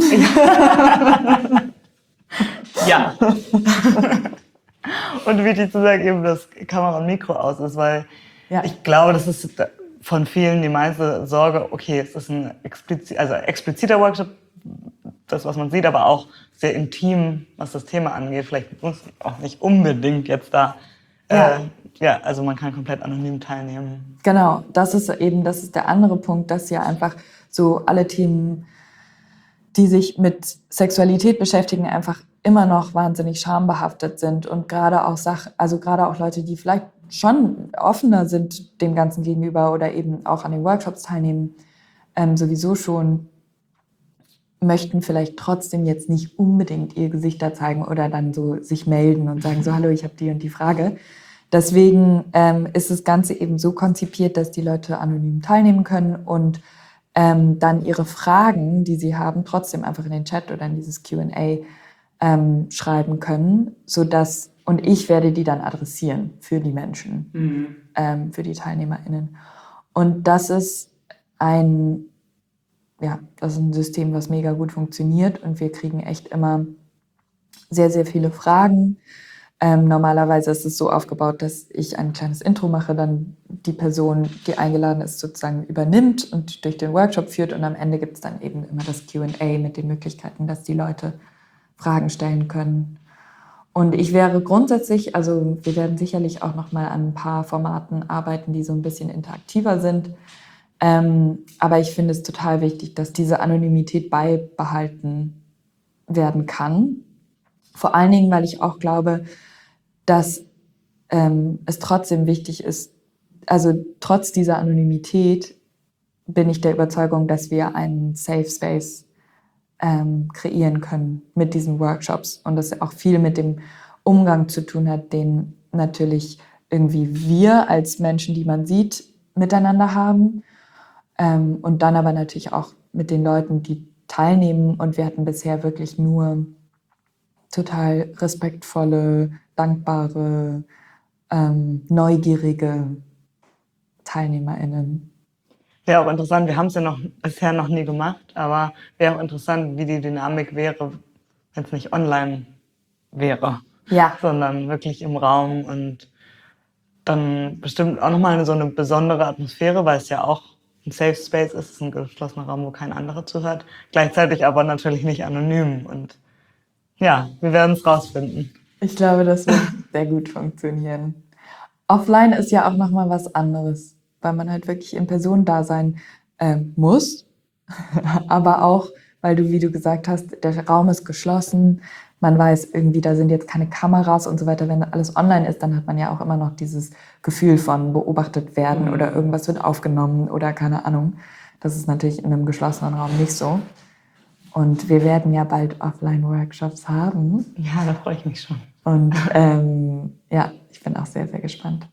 Ja. Und wichtig zu sagen, eben, dass Kamera und Mikro aus ist, weil ja. ich glaube, das ist von vielen die meiste Sorge, okay, es ist ein explizit, also expliziter Workshop, das, was man sieht, aber auch sehr intim, was das Thema angeht. Vielleicht muss auch nicht unbedingt jetzt da. Ja. Äh, ja, also man kann komplett anonym teilnehmen. Genau, das ist eben, das ist der andere Punkt, dass ja einfach so alle Themen, die sich mit Sexualität beschäftigen, einfach immer noch wahnsinnig schambehaftet sind und gerade auch Sachen, also gerade auch Leute, die vielleicht schon offener sind dem Ganzen gegenüber oder eben auch an den Workshops teilnehmen, ähm, sowieso schon, möchten vielleicht trotzdem jetzt nicht unbedingt ihr Gesicht da zeigen oder dann so sich melden und sagen so, hallo, ich habe die und die Frage. Deswegen ähm, ist das Ganze eben so konzipiert, dass die Leute anonym teilnehmen können und ähm, dann ihre Fragen, die sie haben, trotzdem einfach in den Chat oder in dieses Q and A ähm, schreiben können, sodass, und ich werde die dann adressieren für die Menschen, mhm. ähm, für die TeilnehmerInnen. Und das ist ein Ja, das ist ein System, was mega gut funktioniert und wir kriegen echt immer sehr, sehr viele Fragen. Ähm, normalerweise ist es so aufgebaut, dass ich ein kleines Intro mache, dann die Person, die eingeladen ist, sozusagen übernimmt und durch den Workshop führt und am Ende gibt es dann eben immer das Q and A mit den Möglichkeiten, dass die Leute Fragen stellen können. Und ich wäre grundsätzlich, also wir werden sicherlich auch noch mal an ein paar Formaten arbeiten, die so ein bisschen interaktiver sind. Ähm, aber ich finde es total wichtig, dass diese Anonymität beibehalten werden kann. Vor allen Dingen, weil ich auch glaube, dass ähm, es trotzdem wichtig ist, also trotz dieser Anonymität bin ich der Überzeugung, dass wir einen Safe Space ähm, kreieren können mit diesen Workshops und das auch viel mit dem Umgang zu tun hat, den natürlich irgendwie wir als Menschen, die man sieht, miteinander haben. Ähm, und dann aber natürlich auch mit den Leuten, die teilnehmen. Und wir hatten bisher wirklich nur total respektvolle, dankbare, ähm, neugierige TeilnehmerInnen. Wäre auch interessant, wir haben es ja noch bisher noch nie gemacht, aber wäre auch interessant, wie die Dynamik wäre, wenn es nicht online wäre, ja. sondern wirklich im Raum und dann bestimmt auch nochmal so eine besondere Atmosphäre, weil es ja auch ein Safe Space ist, es ist ein geschlossener Raum, wo kein anderer zuhört, gleichzeitig aber natürlich nicht anonym und ja, wir werden es rausfinden. Ich glaube, das wird sehr gut funktionieren. Offline ist ja auch nochmal was anderes, weil man halt wirklich in Person da sein äh, muss, aber auch, weil du, wie du gesagt hast, der Raum ist geschlossen, man weiß irgendwie, da sind jetzt keine Kameras und so weiter. Wenn alles online ist, dann hat man ja auch immer noch dieses Gefühl von beobachtet werden mhm. oder irgendwas wird aufgenommen oder keine Ahnung. Das ist natürlich in einem geschlossenen Raum nicht so. Und wir werden ja bald Offline-Workshops haben. Ja, da freue ich mich schon. Und ähm, ja, ich bin auch sehr, sehr gespannt.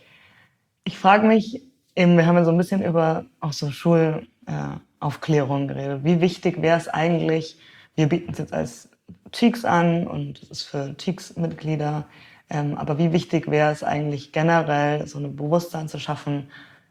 Ich frage mich, eben, wir haben ja so ein bisschen über auch so Schulaufklärung äh, geredet. Wie wichtig wäre es eigentlich, wir bieten es jetzt als Cheeks an und es ist für Cheeks-Mitglieder, ähm, aber wie wichtig wäre es eigentlich generell, so ein Bewusstsein zu schaffen,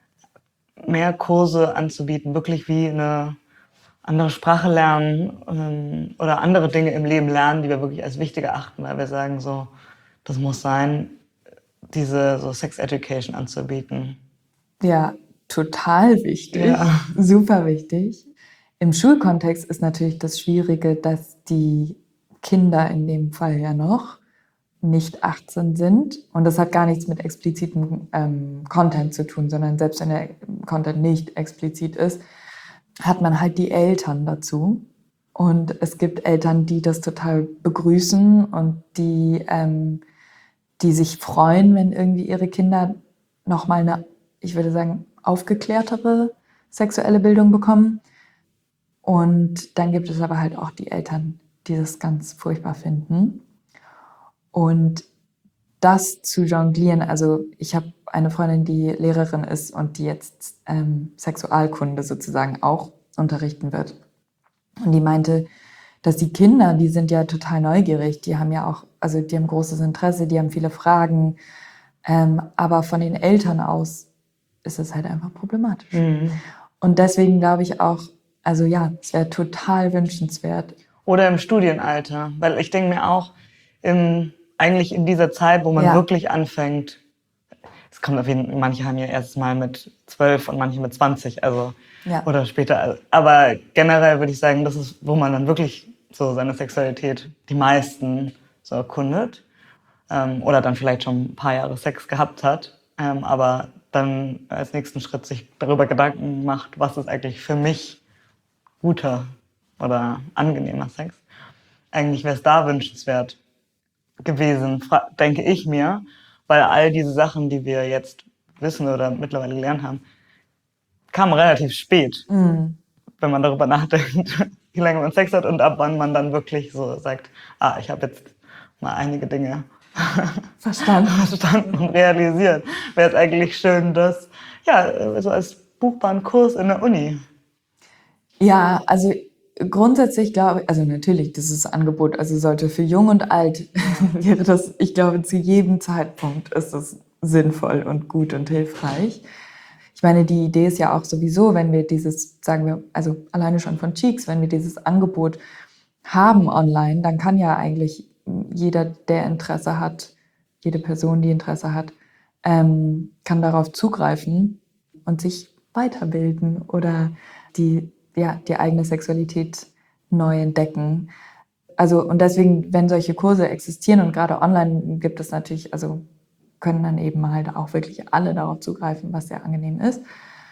mehr Kurse anzubieten, wirklich wie eine andere Sprache lernen ähm, oder andere Dinge im Leben lernen, die wir wirklich als wichtig erachten, weil wir sagen so, das muss sein, diese so Sex Education anzubieten. Ja, total wichtig, ja. Super wichtig. Im Schulkontext ist natürlich das Schwierige, dass die Kinder in dem Fall ja noch nicht achtzehn sind. Und das hat gar nichts mit explizitem ähm, Content zu tun, sondern selbst wenn der Content nicht explizit ist, hat man halt die Eltern dazu. Und es gibt Eltern, die das total begrüßen und die, ähm, die sich freuen, wenn irgendwie ihre Kinder nochmal eine, ich würde sagen, aufgeklärtere sexuelle Bildung bekommen. Und dann gibt es aber halt auch die Eltern, die das ganz furchtbar finden. Und das zu jonglieren, also ich habe eine Freundin, die Lehrerin ist und die jetzt ähm, Sexualkunde sozusagen auch unterrichten wird. Und die meinte, dass die Kinder, die sind ja total neugierig, die haben ja auch, also die haben großes Interesse, die haben viele Fragen, ähm, aber von den Eltern aus ist es halt einfach problematisch. Mhm. Und deswegen glaube ich auch, also ja, es wäre total wünschenswert. Oder im Studienalter, weil ich denke mir auch, im, eigentlich in dieser Zeit, wo man ja. wirklich anfängt, es kommt auf jeden Fall, manche haben ja erst mal mit zwölf und manche mit zwanzig, also ja. oder später. Aber generell würde ich sagen, das ist, wo man dann wirklich so seine Sexualität die meisten so erkundet. Ähm, oder dann vielleicht schon ein paar Jahre Sex gehabt hat, ähm, aber dann als nächsten Schritt sich darüber Gedanken macht, was ist eigentlich für mich guter oder angenehmer Sex. Eigentlich wäre es da wünschenswert gewesen, denke ich mir, weil all diese Sachen, die wir jetzt wissen oder mittlerweile gelernt haben, kamen relativ spät, mhm. wenn man darüber nachdenkt, wie lange man Sex hat und ab wann man dann wirklich so sagt, ah, ich habe jetzt mal einige Dinge verstanden, verstanden und realisiert. Wäre es eigentlich schön, das ja so als buchbaren Kurs in der Uni. Ja, also grundsätzlich glaube ich, also natürlich, dieses Angebot, also sollte für jung und alt, wäre das, ich glaube, zu jedem Zeitpunkt ist es sinnvoll und gut und hilfreich. Ich meine, die Idee ist ja auch sowieso, wenn wir dieses, sagen wir, also alleine schon von Cheeks, wenn wir dieses Angebot haben online, dann kann ja eigentlich jeder, der Interesse hat, jede Person, die Interesse hat, ähm, kann darauf zugreifen und sich weiterbilden oder die ja, die eigene Sexualität neu entdecken. Also, und deswegen, wenn solche Kurse existieren und gerade online gibt es natürlich, also können dann eben halt auch wirklich alle darauf zugreifen, was sehr angenehm ist.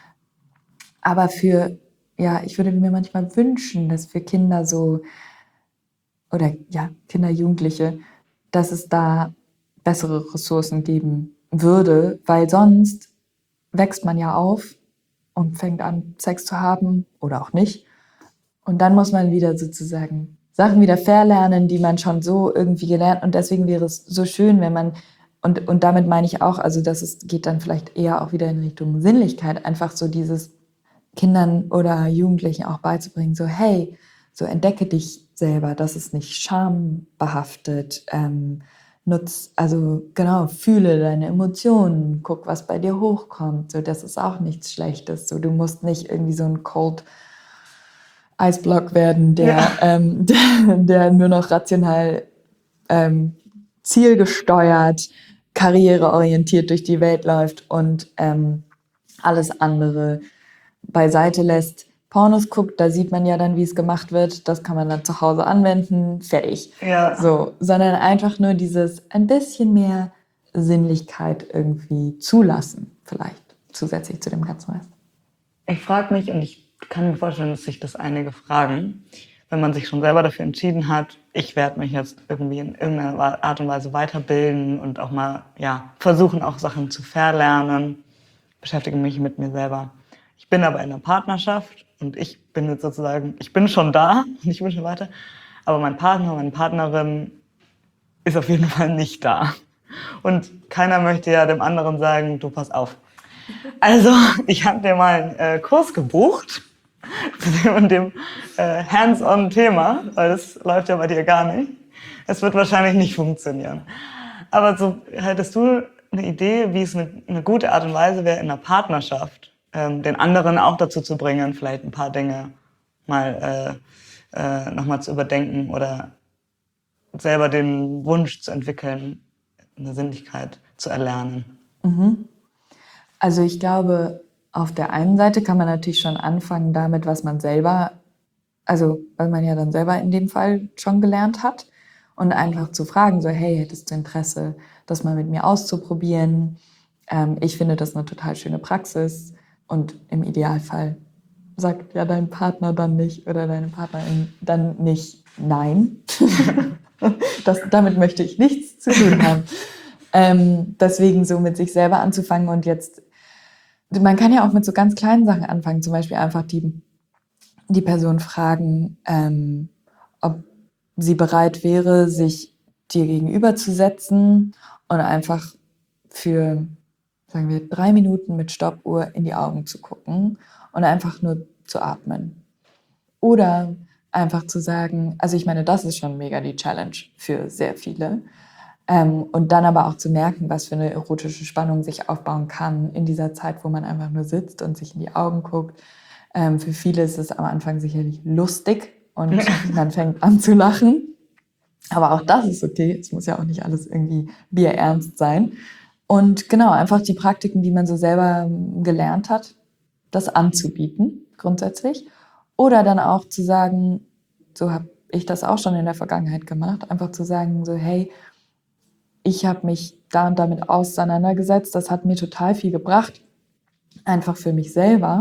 Aber für, ja, ich würde mir manchmal wünschen, dass für Kinder so, oder ja, Kinder, Jugendliche, dass es da bessere Ressourcen geben würde, weil sonst wächst man ja auf und fängt an, Sex zu haben oder auch nicht. Und dann muss man wieder sozusagen Sachen wieder verlernen, die man schon so irgendwie gelernt. Und deswegen wäre es so schön, wenn man, und, und damit meine ich auch, also das ist, geht dann vielleicht eher auch wieder in Richtung Sinnlichkeit, einfach so dieses Kindern oder Jugendlichen auch beizubringen, so hey, so entdecke dich selber, das ist nicht schambehaftet, ähm, nutz, also genau, fühle deine Emotionen, guck, was bei dir hochkommt. So, das ist auch nichts Schlechtes. So, du musst nicht irgendwie so ein Cold Eisblock werden, der, ja. ähm, der, der nur noch rational ähm, zielgesteuert, karriereorientiert durch die Welt läuft und ähm, alles andere beiseite lässt. Pornos guckt, da sieht man ja dann, wie es gemacht wird. Das kann man dann zu Hause anwenden, fertig. Ja. So, sondern einfach nur dieses ein bisschen mehr Sinnlichkeit irgendwie zulassen, vielleicht zusätzlich zu dem ganzen Rest. Ich frage mich, und ich kann mir vorstellen, dass sich das einige fragen, wenn man sich schon selber dafür entschieden hat, ich werde mich jetzt irgendwie in irgendeiner Art und Weise weiterbilden und auch mal ja versuchen, auch Sachen zu verlernen, beschäftige mich mit mir selber. Ich bin aber in einer Partnerschaft und ich bin jetzt sozusagen, ich bin schon da und ich bin schon weiter, aber mein Partner, meine Partnerin ist auf jeden Fall nicht da. Und keiner möchte ja dem anderen sagen, du pass auf. Also ich habe dir mal einen äh, Kurs gebucht zu dem und dem äh, Hands-on-Thema, weil das läuft ja bei dir gar nicht. Es wird wahrscheinlich nicht funktionieren. Aber so hättest du eine Idee, wie es eine, eine gute Art und Weise wäre, in einer Partnerschaft ähm, den anderen auch dazu zu bringen, vielleicht ein paar Dinge mal äh, äh, nochmal zu überdenken oder selber den Wunsch zu entwickeln, eine Sinnlichkeit zu erlernen? Mhm. Also ich glaube, auf der einen Seite kann man natürlich schon anfangen damit, was man selber, also was man ja dann selber in dem Fall schon gelernt hat Und einfach zu fragen, so hey, hättest du Interesse, das mal mit mir auszuprobieren? Ähm, ich finde das eine total schöne Praxis. Und im Idealfall sagt ja dein Partner dann nicht oder deine Partnerin dann nicht nein. das, damit möchte ich nichts zu tun haben. Ähm, deswegen so mit sich selber anzufangen und jetzt, man kann ja auch mit so ganz kleinen Sachen anfangen, zum Beispiel einfach die, die Person fragen, ähm, ob sie bereit wäre, sich dir gegenüberzusetzen und einfach für, sagen wir, drei Minuten mit Stoppuhr in die Augen zu gucken und einfach nur zu atmen. Oder einfach zu sagen, also ich meine, das ist schon mega die Challenge für sehr viele. Ähm, und dann aber auch zu merken, was für eine erotische Spannung sich aufbauen kann in dieser Zeit, wo man einfach nur sitzt und sich in die Augen guckt. Ähm, für viele ist es am Anfang sicherlich lustig und man fängt an zu lachen. Aber auch das ist okay. Es muss ja auch nicht alles irgendwie bierernst sein. Und genau, einfach die Praktiken, die man so selber gelernt hat, das anzubieten, grundsätzlich. Oder dann auch zu sagen, so habe ich das auch schon in der Vergangenheit gemacht, einfach zu sagen, so hey, ich habe mich da und damit auseinandergesetzt, das hat mir total viel gebracht, einfach für mich selber.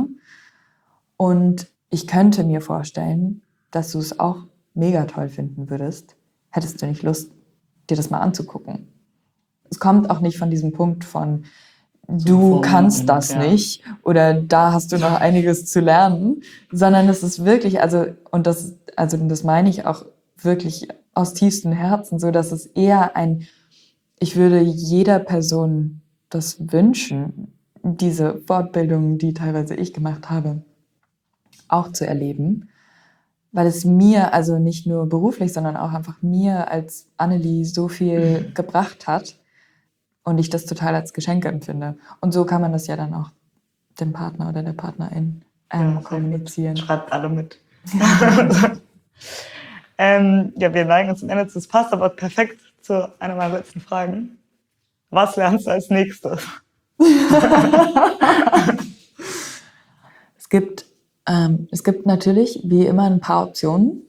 Und ich könnte mir vorstellen, dass du es auch mega toll finden würdest. Hättest du nicht Lust, dir das mal anzugucken? Es kommt auch nicht von diesem Punkt von, du kannst das nicht oder da hast du noch einiges zu lernen, sondern es ist wirklich, also, und das, also das meine ich auch wirklich aus tiefstem Herzen, so dass es eher ein, ich würde jeder Person das wünschen, diese Fortbildung, die teilweise ich gemacht habe, auch zu erleben, weil es mir, also nicht nur beruflich, sondern auch einfach mir als Annelie so viel gebracht hat und ich das total als Geschenk empfinde. Und so kann man das ja dann auch dem Partner oder der Partnerin ähm, ja, kommunizieren. Schreibt alle mit. Ja. ähm, ja, wir neigen uns zum Ende zu. Es passt aber perfekt zu einer meiner letzten Fragen. Was lernst du als nächstes? es gibt Ähm, es gibt natürlich, wie immer, ein paar Optionen.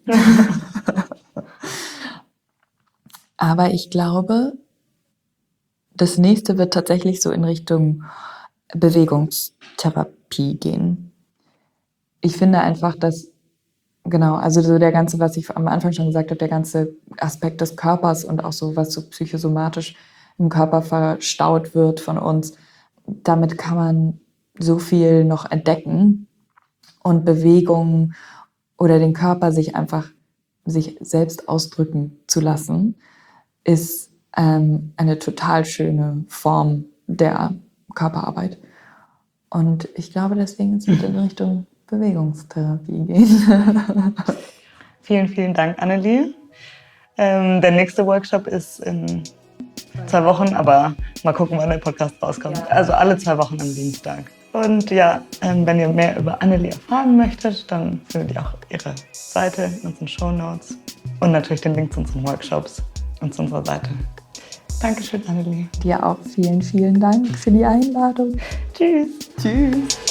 Aber ich glaube, das nächste wird tatsächlich so in Richtung Bewegungstherapie gehen. Ich finde einfach, dass, genau, also so der ganze, was ich am Anfang schon gesagt habe, der ganze Aspekt des Körpers und auch so, was so psychosomatisch im Körper verstaut wird von uns, damit kann man so viel noch entdecken. Und Bewegung oder den Körper sich einfach sich selbst ausdrücken zu lassen, ist ähm, eine total schöne Form der Körperarbeit. Und ich glaube, deswegen es wird in Richtung Bewegungstherapie gehen. Vielen, vielen Dank, Annelie. Ähm, der nächste Workshop ist in zwei Wochen, aber mal gucken, wann der Podcast rauskommt. Also alle zwei Wochen am Dienstag. Und ja, ähm, wenn ihr mehr über Annelie erfahren möchtet, dann findet ihr auch ihre Seite in unseren Shownotes und natürlich den Link zu unseren Workshops und zu unserer Seite. Dankeschön, Annelie. Dir auch vielen, vielen Dank für die Einladung. Tschüss. Tschüss.